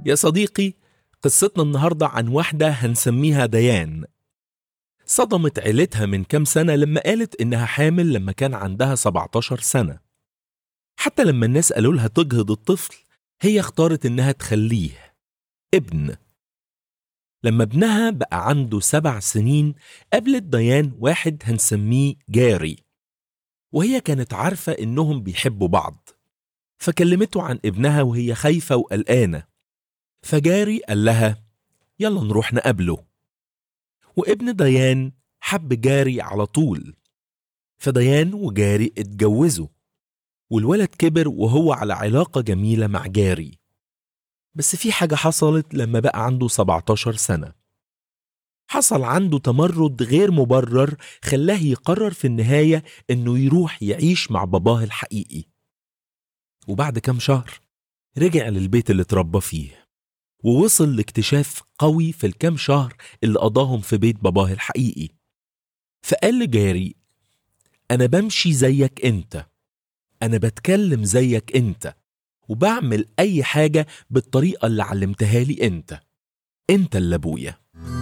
يا صديقي، قصتنا النهاردة عن واحدة هنسميها ديان. صدمت عيلتها من كام سنة لما قالت إنها حامل لما كان عندها 17 سنة. حتى لما الناس قالوا لها تجهض الطفل، هي اختارت إنها تخليه ابن. لما ابنها بقى عنده 7 سنين قابلت ديان واحد هنسميه جاري، وهي كانت عارفة إنهم بيحبوا بعض، فكلمته عن ابنها وهي خايفة وقلقانة. فجاري قال لها يلا نروح نقابله. وابن ديان حب جاري على طول، فديان وجاري اتجوزوا، والولد كبر وهو على علاقة جميلة مع جاري. بس في حاجة حصلت لما بقى عنده 17 سنة. حصل عنده تمرد غير مبرر خلاه يقرر في النهاية انه يروح يعيش مع باباه الحقيقي. وبعد كام شهر رجع للبيت اللي اتربى فيه، ووصل لاكتشاف قوي في الكام شهر اللي قضاهم في بيت باباه الحقيقي. فقال لجاري أنا بمشي زيك أنت، أنا بتكلم زيك أنت، وبعمل أي حاجة بالطريقة اللي علمتها لي أنت اللي أبويا.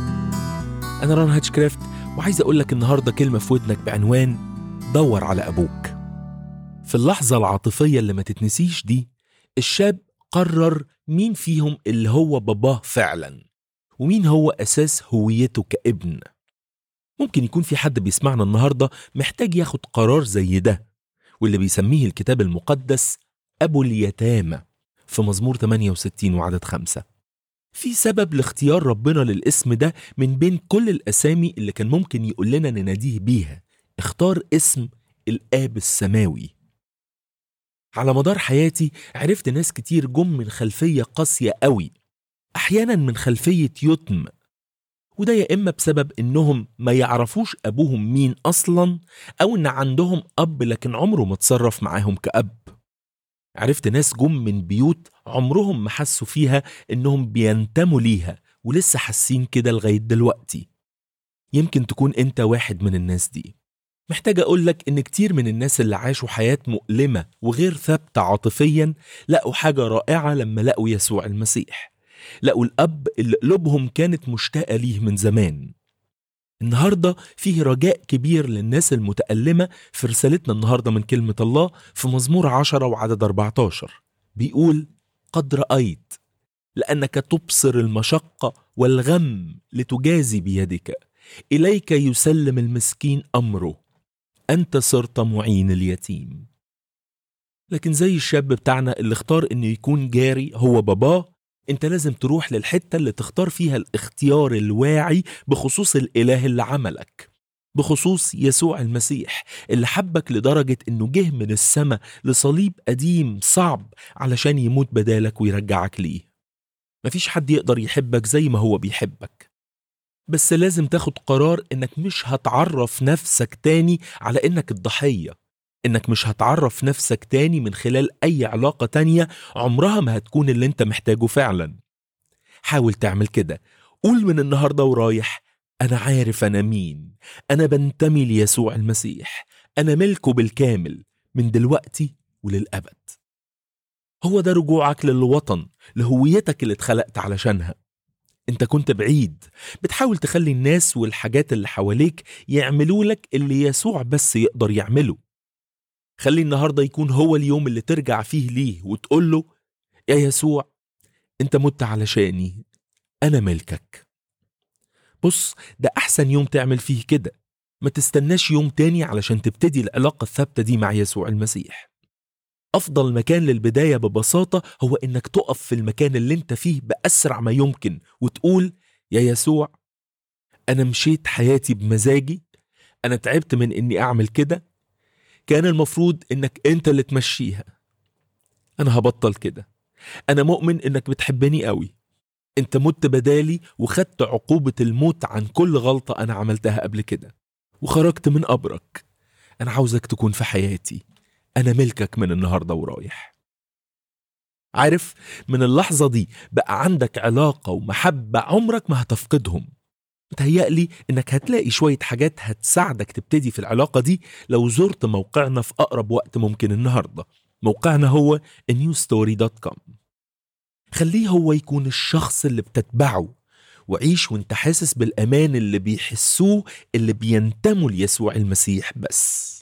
أنا ران هاتشكرافت، وعايز أقولك النهاردة كلمة في ودنك بعنوان دور على أبوك. في اللحظة العاطفية اللي ما تتنسيش دي، الشاب قرر مين فيهم اللي هو باباه فعلا، ومين هو أساس هويته كابن. ممكن يكون في حد بيسمعنا النهاردة محتاج ياخد قرار زي ده، واللي بيسميه الكتاب المقدس أبو اليتامى في مزمور 68 وعدد 5. في سبب لاختيار ربنا للاسم ده من بين كل الأسامي اللي كان ممكن يقول لنا نناديه بيها. اختار اسم الآب السماوي. على مدار حياتي عرفت ناس كتير جم من خلفية قاسية قوي، أحيانا من خلفية يتم، وده يا إما بسبب إنهم ما يعرفوش أبوهم مين أصلا، أو إن عندهم أب لكن عمره ما تصرف معاهم كأب. عرفت ناس جم من بيوت عمرهم ما حسوا فيها إنهم بينتموا ليها، ولسه حاسين كده لغاية دلوقتي. يمكن تكون أنت واحد من الناس دي. محتاج أقولك إن كتير من الناس اللي عاشوا حياة مؤلمة وغير ثابتة عاطفيا لقوا حاجة رائعة لما لقوا يسوع المسيح، لقوا الأب اللي قلوبهم كانت مشتاقة ليه من زمان. النهاردة فيه رجاء كبير للناس المتألمة في رسالتنا النهاردة من كلمة الله في مزمور 10 وعدد 14. بيقول قد رأيت لأنك تبصر المشقة والغم لتجازي بيدك، إليك يسلم المسكين أمره، أنت صرت معين اليتيم. لكن زي الشاب بتاعنا اللي اختار إنه يكون جاري هو باباه، انت لازم تروح للحتة اللي تختار فيها الاختيار الواعي بخصوص الإله اللي عملك، بخصوص يسوع المسيح اللي حبك لدرجة انه جه من السماء لصليب قديم صعب علشان يموت بدالك ويرجعك ليه. مفيش حد يقدر يحبك زي ما هو بيحبك، بس لازم تاخد قرار انك مش هتعرف نفسك تاني على انك الضحية، انك مش هتعرف نفسك تاني من خلال اي علاقة تانية عمرها ما هتكون اللي انت محتاجه فعلا. حاول تعمل كده. قول من النهاردة ورايح انا عارف انا مين، انا بنتمي ليسوع المسيح، انا ملكه بالكامل من دلوقتي وللأبد. هو ده رجوعك للوطن، لهويتك اللي اتخلقت علشانها. انت كنت بعيد بتحاول تخلي الناس والحاجات اللي حواليك يعملوا لك اللي يسوع بس يقدر يعمله. خلي النهاردة يكون هو اليوم اللي ترجع فيه ليه وتقول له يا يسوع انت مت علشاني، انا ملكك. بص، ده احسن يوم تعمل فيه كده. ما تستناش يوم تاني علشان تبتدي العلاقة الثابتة دي مع يسوع المسيح. افضل مكان للبداية ببساطة هو انك تقف في المكان اللي انت فيه بأسرع ما يمكن وتقول يا يسوع انا مشيت حياتي بمزاجي، انا تعبت من اني اعمل كده، كان المفروض انك انت اللي تمشيها. انا هبطل كده. انا مؤمن انك بتحبني قوي، انت مت بدالي وخدت عقوبة الموت عن كل غلطة انا عملتها قبل كده، وخرجت من قبرك. انا عاوزك تكون في حياتي، انا ملكك من النهاردة ورايح. عارف، من اللحظة دي بقى عندك علاقة ومحبة عمرك ما هتفقدهم. متهيألي انك هتلاقي شوية حاجات هتساعدك تبتدي في العلاقة دي لو زرت موقعنا في اقرب وقت ممكن النهاردة. موقعنا هو newstory.com. خليه هو يكون الشخص اللي بتتبعه، وعيش وانت حاسس بالأمان اللي بيحسوه اللي بينتموا ليسوع المسيح بس.